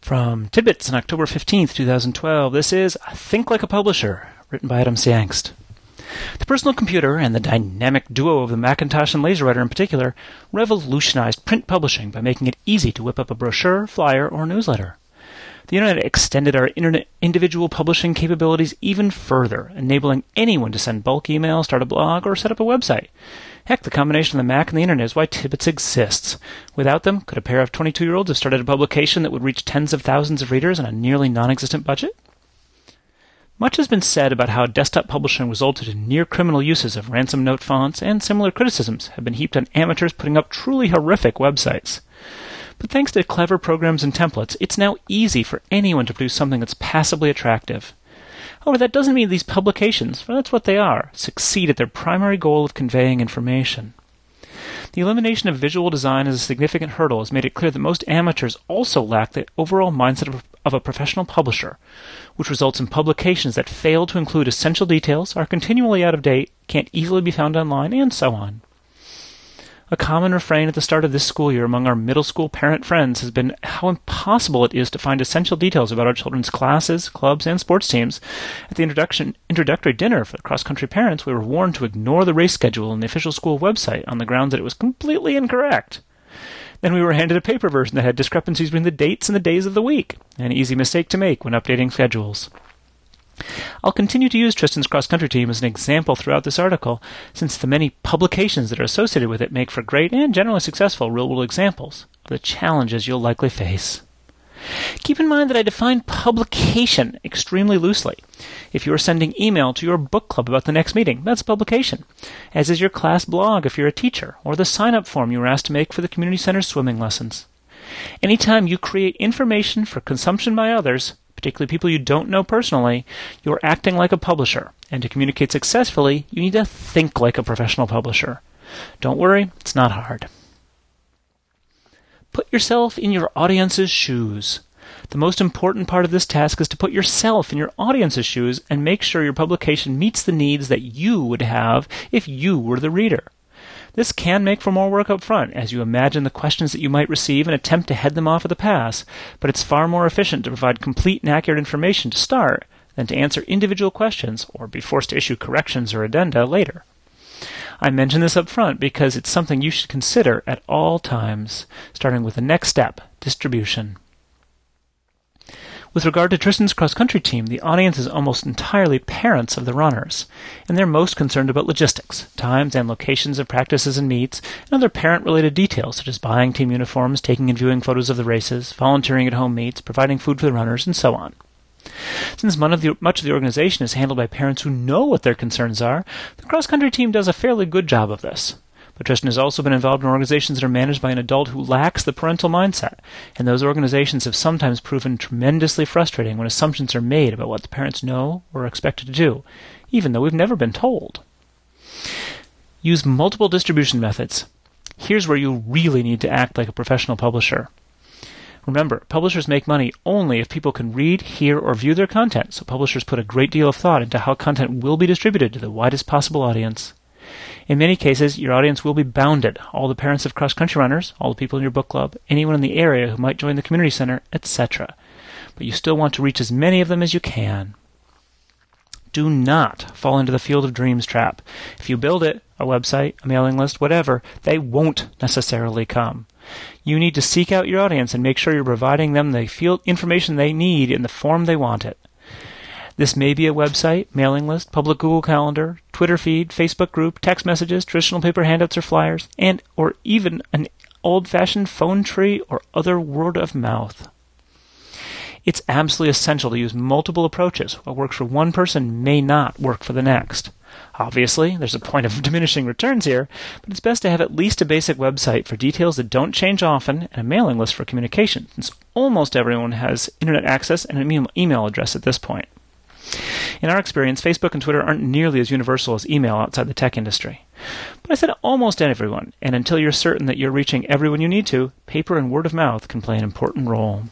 From Tidbits on October 15th, 2012, this is Think Like a Publisher, written by Adam C. Angst. The personal computer, and the dynamic duo of the Macintosh and LaserWriter in particular, revolutionized print publishing by making it easy to whip up a brochure, flyer, or newsletter. The Internet extended our individual publishing capabilities even further, enabling anyone to send bulk emails, start a blog, or set up a website. Heck, the combination of the Mac and the Internet is why Tidbits exists. Without them, could a pair of 22-year-olds have started a publication that would reach tens of thousands of readers on a nearly non-existent budget? Much has been said about how desktop publishing resulted in near-criminal uses of ransom note fonts, and similar criticisms have been heaped on amateurs putting up truly horrific websites. But thanks to clever programs and templates, it's now easy for anyone to produce something that's passably attractive. However, that doesn't mean these publications, for that's what they are, succeed at their primary goal of conveying information. The elimination of visual design as a significant hurdle has made it clear that most amateurs also lack the overall mindset of a professional publisher, which results in publications that fail to include essential details, are continually out of date, can't easily be found online, and so on. A common refrain at the start of this school year among our middle school parent friends has been how impossible it is to find essential details about our children's classes, clubs, and sports teams. At the introductory dinner for cross-country parents, we were warned to ignore the race schedule on the official school website on the grounds that it was completely incorrect. Then we were handed a paper version that had discrepancies between the dates and the days of the week, an easy mistake to make when updating schedules. I'll continue to use Tristan's cross-country team as an example throughout this article, since the many publications that are associated with it make for great and generally successful real-world examples of the challenges you'll likely face. Keep in mind that I define publication extremely loosely. If you are sending email to your book club about the next meeting, that's a publication, as is your class blog if you're a teacher, or the sign-up form you were asked to make for the community center's swimming lessons. Anytime you create information for consumption by others, particularly people you don't know personally, you're acting like a publisher, and to communicate successfully, you need to think like a professional publisher. Don't worry, it's not hard. Put yourself in your audience's shoes. The most important part of this task is to put yourself in your audience's shoes and make sure your publication meets the needs that you would have if you were the reader. This can make for more work up front, as you imagine the questions that you might receive and attempt to head them off at the pass, but it's far more efficient to provide complete and accurate information to start than to answer individual questions or be forced to issue corrections or addenda later. I mention this up front because it's something you should consider at all times, starting with the next step, distribution. With regard to Tristan's cross-country team, the audience is almost entirely parents of the runners, and they're most concerned about logistics, times and locations of practices and meets, and other parent-related details such as buying team uniforms, taking and viewing photos of the races, volunteering at home meets, providing food for the runners, and so on. Since much of the organization is handled by parents who know what their concerns are, the cross-country team does a fairly good job of this. But Tristan has also been involved in organizations that are managed by an adult who lacks the parental mindset, and those organizations have sometimes proven tremendously frustrating when assumptions are made about what the parents know or are expected to do, even though we've never been told. Use multiple distribution methods. Here's where you really need to act like a professional publisher. Remember, publishers make money only if people can read, hear, or view their content, so publishers put a great deal of thought into how content will be distributed to the widest possible audience. In many cases, your audience will be bounded, all the parents of cross-country runners, all the people in your book club, anyone in the area who might join the community center, etc. But you still want to reach as many of them as you can. Do not fall into the field of dreams trap. If you build it, a website, a mailing list, whatever, they won't necessarily come. You need to seek out your audience and make sure you're providing them the field information they need in the form they want it. This may be a website, mailing list, public Google Calendar, Twitter feed, Facebook group, text messages, traditional paper handouts or flyers, or even an old-fashioned phone tree or other word of mouth. It's absolutely essential to use multiple approaches. What works for one person may not work for the next. Obviously, there's a point of diminishing returns here, but it's best to have at least a basic website for details that don't change often and a mailing list for communication, since almost everyone has internet access and an email address at this point. In our experience, Facebook and Twitter aren't nearly as universal as email outside the tech industry. But I said almost everyone, and until you're certain that you're reaching everyone you need to, paper and word of mouth can play an important role.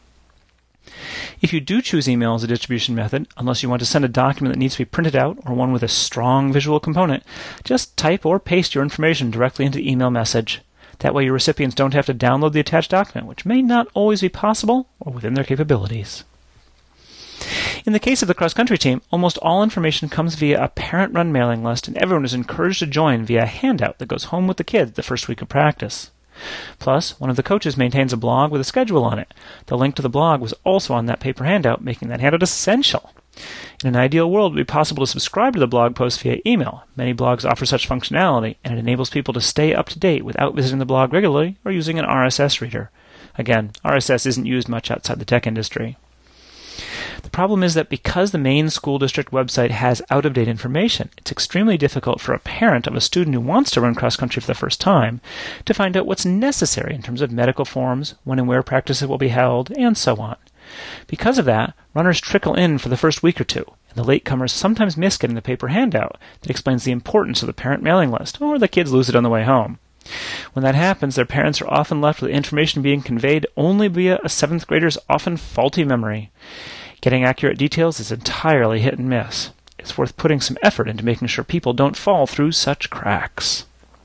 If you do choose email as a distribution method, unless you want to send a document that needs to be printed out or one with a strong visual component, just type or paste your information directly into the email message. That way your recipients don't have to download the attached document, which may not always be possible or within their capabilities. In the case of the cross-country team, almost all information comes via a parent-run mailing list, and everyone is encouraged to join via a handout that goes home with the kids the first week of practice. Plus, one of the coaches maintains a blog with a schedule on it. The link to the blog was also on that paper handout, making that handout essential. In an ideal world, it would be possible to subscribe to the blog post via email. Many blogs offer such functionality, and it enables people to stay up to date without visiting the blog regularly or using an RSS reader. Again, RSS isn't used much outside the tech industry. The problem is that because the main school district website has out-of-date information, it's extremely difficult for a parent of a student who wants to run cross-country for the first time to find out what's necessary in terms of medical forms, when and where practices will be held, and so on. Because of that, runners trickle in for the first week or two, and the latecomers sometimes miss getting the paper handout that explains the importance of the parent mailing list, or the kids lose it on the way home. When that happens, their parents are often left with information being conveyed only via a 7th grader's often faulty memory. Getting accurate details is entirely hit and miss. It's worth putting some effort into making sure people don't fall through such cracks.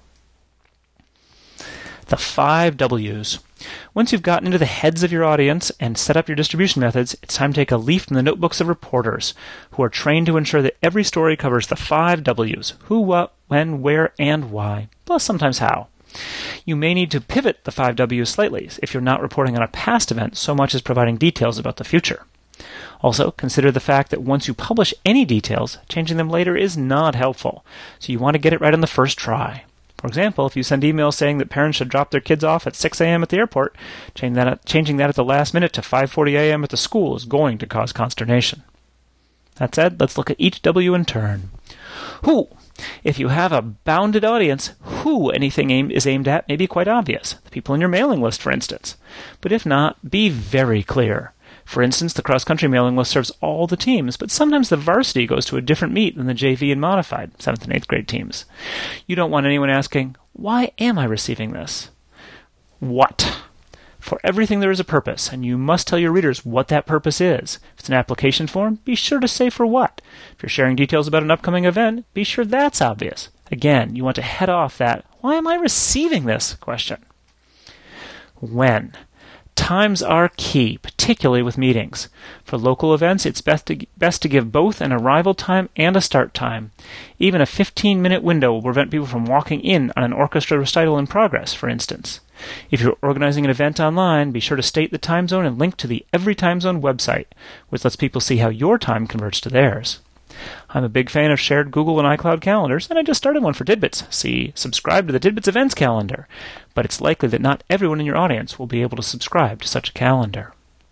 The 5 W's. Once you've gotten into the heads of your audience and set up your distribution methods, it's time to take a leaf from the notebooks of reporters who are trained to ensure that every story covers the 5 W's: who, what, when, where, and why, plus sometimes how. You may need to pivot the 5 W's slightly if you're not reporting on a past event so much as providing details about the future. Also, consider the fact that once you publish any details, changing them later is not helpful, so you want to get it right on the first try. For example, if you send emails saying that parents should drop their kids off at 6 a.m. at the airport, changing that at the last minute to 5:40 a.m. at the school is going to cause consternation. That said, let's look at each W in turn. Who? If you have a bounded audience, who anything is aimed at may be quite obvious. The people in your mailing list, for instance. But if not, be very clear. For instance, the cross-country mailing list serves all the teams, but sometimes the varsity goes to a different meet than the JV and modified 7th and 8th grade teams. You don't want anyone asking, why am I receiving this? What? For everything there is a purpose, and you must tell your readers what that purpose is. If it's an application form, be sure to say for what. If you're sharing details about an upcoming event, be sure that's obvious. Again, you want to head off that, why am I receiving this question? When? Times are key, particularly with meetings. For local events, it's best to give both an arrival time and a start time. Even a 15-minute window will prevent people from walking in on an orchestra recital in progress, for instance. If you're organizing an event online, be sure to state the time zone and link to the Every Time Zone website, which lets people see how your time converts to theirs. I'm a big fan of shared Google and iCloud calendars, and I just started one for Tidbits. See, subscribe to the Tidbits Events calendar. But it's likely that not everyone in your audience will be able to subscribe to such a calendar.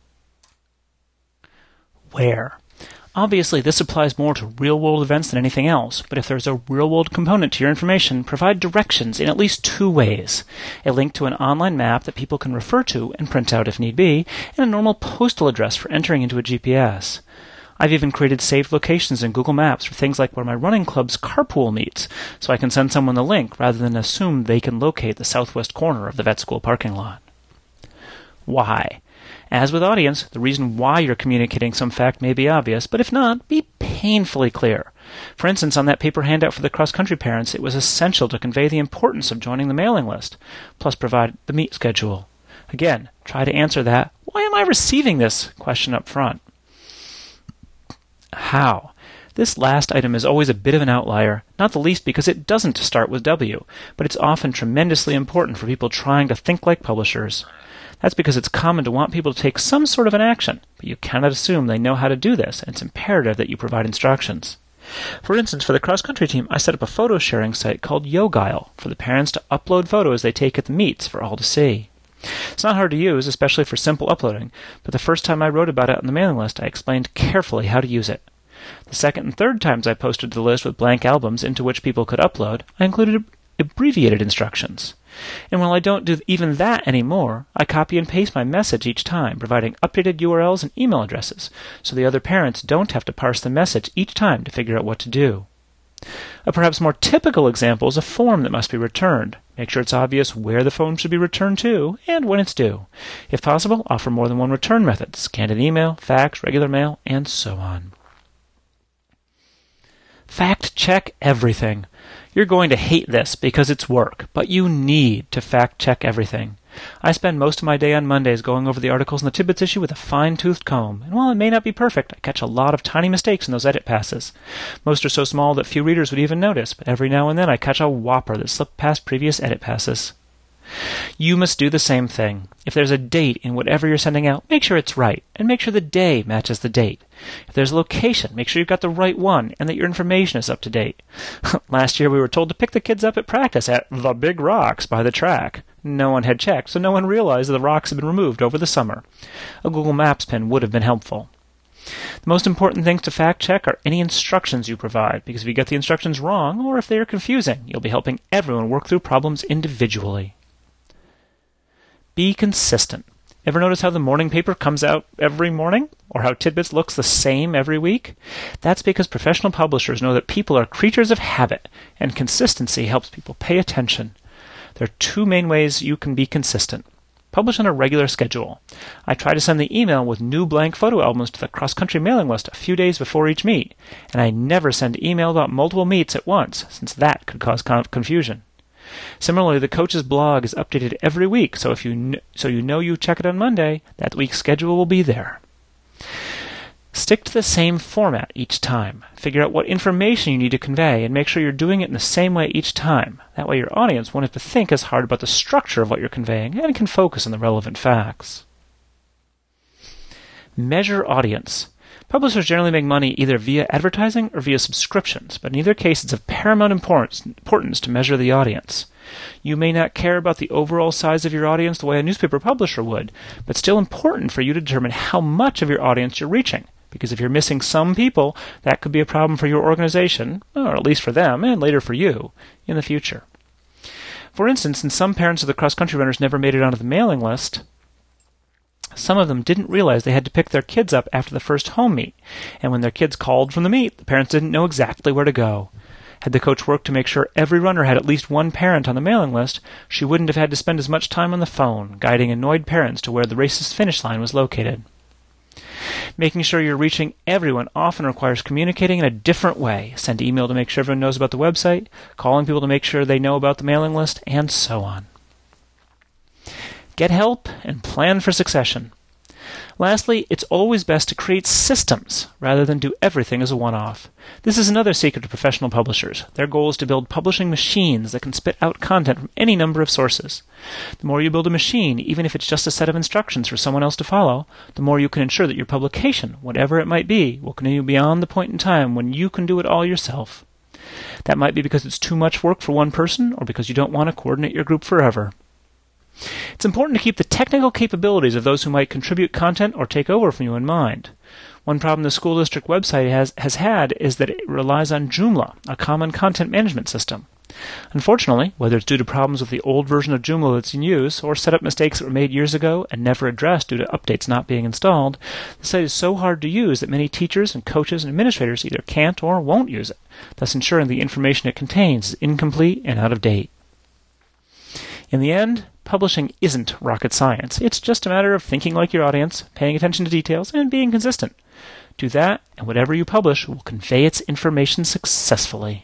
Where? Obviously, this applies more to real-world events than anything else, but if there's a real-world component to your information, provide directions in at least 2 ways. A link to an online map that people can refer to and print out if need be, and a normal postal address for entering into a GPS. I've even created saved locations in Google Maps for things like where my running club's carpool meets, so I can send someone the link rather than assume they can locate the southwest corner of the vet school parking lot. Why? As with audience, the reason why you're communicating some fact may be obvious, but if not, be painfully clear. For instance, on that paper handout for the cross-country parents, it was essential to convey the importance of joining the mailing list, plus provide the meet schedule. Again, try to answer that, why am I receiving this question up front? How? This last item is always a bit of an outlier, not the least because it doesn't start with W, but it's often tremendously important for people trying to think like publishers. That's because it's common to want people to take some sort of an action, but you cannot assume they know how to do this, and it's imperative that you provide instructions. For instance, for the cross-country team, I set up a photo sharing site called YoGuile for the parents to upload photos they take at the meets for all to see. It's not hard to use, especially for simple uploading, but the first time I wrote about it on the mailing list, I explained carefully how to use it. The second and third times I posted to the list with blank albums into which people could upload, I included abbreviated instructions. And while I don't do even that anymore, I copy and paste my message each time, providing updated URLs and email addresses, so the other parents don't have to parse the message each time to figure out what to do. A perhaps more typical example is a form that must be returned. Make sure it's obvious where the form should be returned to and when it's due. If possible, offer more than one return method: scanned email, fax, regular mail, and so on. Fact check everything. You're going to hate this because it's work, but you need to fact-check everything. I spend most of my day on Mondays going over the articles in the Tidbits issue with a fine-toothed comb, and while it may not be perfect, I catch a lot of tiny mistakes in those edit passes. Most are so small that few readers would even notice, but every now and then I catch a whopper that slipped past previous edit passes. You must do the same thing. If there's a date in whatever you're sending out, make sure it's right, and make sure the day matches the date. If there's a location, make sure you've got the right one, and that your information is up to date. Last year we were told to pick the kids up at practice at the Big Rocks by the track. No one had checked, so no one realized that the rocks had been removed over the summer. A Google Maps pin would have been helpful. The most important things to fact-check are any instructions you provide, because if you get the instructions wrong, or if they are confusing, you'll be helping everyone work through problems individually. Be consistent. Ever notice how the morning paper comes out every morning? Or how Tidbits looks the same every week? That's because professional publishers know that people are creatures of habit, and consistency helps people pay attention. There are two main ways you can be consistent. Publish on a regular schedule. I try to send the email with new blank photo albums to the cross-country mailing list a few days before each meet, and I never send email about multiple meets at once, since that could cause confusion. Similarly, the coach's blog is updated every week, so if you know you check it on Monday, that week's schedule will be there. Stick to the same format each time. Figure out what information you need to convey and make sure you're doing it in the same way each time. That way your audience won't have to think as hard about the structure of what you're conveying and can focus on the relevant facts. Measure audience. Publishers generally make money either via advertising or via subscriptions, but in either case it's of paramount importance to measure the audience. You may not care about the overall size of your audience the way a newspaper publisher would, but still important for you to determine how much of your audience you're reaching, because if you're missing some people, that could be a problem for your organization, or at least for them, and later for you, in the future. For instance, since some parents of the cross-country runners never made it onto the mailing list, some of them didn't realize they had to pick their kids up after the first home meet, and when their kids called from the meet, the parents didn't know exactly where to go. Had the coach worked to make sure every runner had at least one parent on the mailing list, she wouldn't have had to spend as much time on the phone, guiding annoyed parents to where the race's finish line was located. Making sure you're reaching everyone often requires communicating in a different way. Send email to make sure everyone knows about the website, calling people to make sure they know about the mailing list, and so on. Get help and plan for succession. Lastly, it's always best to create systems rather than do everything as a one-off. This is another secret of professional publishers. Their goal is to build publishing machines that can spit out content from any number of sources. The more you build a machine, even if it's just a set of instructions for someone else to follow, the more you can ensure that your publication, whatever it might be, will continue beyond the point in time when you can do it all yourself. That might be because it's too much work for one person, or because you don't want to coordinate your group forever. It's important to keep the technical capabilities of those who might contribute content or take over from you in mind. One problem the school district website has had is that it relies on Joomla, a common content management system. Unfortunately, whether it's due to problems with the old version of Joomla that's in use, or setup mistakes that were made years ago and never addressed due to updates not being installed, the site is so hard to use that many teachers and coaches and administrators either can't or won't use it, thus ensuring the information it contains is incomplete and out of date. In the end, publishing isn't rocket science. It's just a matter of thinking like your audience, paying attention to details, and being consistent. Do that, and whatever you publish will convey its information successfully.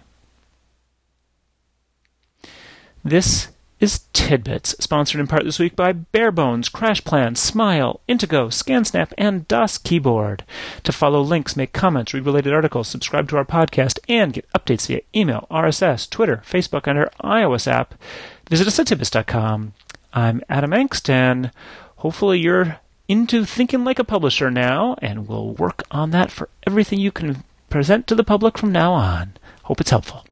This is Tidbits, sponsored in part this week by Barebones, CrashPlan, Smile, Intego, ScanSnap, and DOS Keyboard. To follow links, make comments, read related articles, subscribe to our podcast, and get updates via email, RSS, Twitter, Facebook, and our iOS app, visit us at tidbits.com. I'm Adam Engst, and hopefully you're into thinking like a publisher now, and we'll work on that for everything you can present to the public from now on. Hope it's helpful.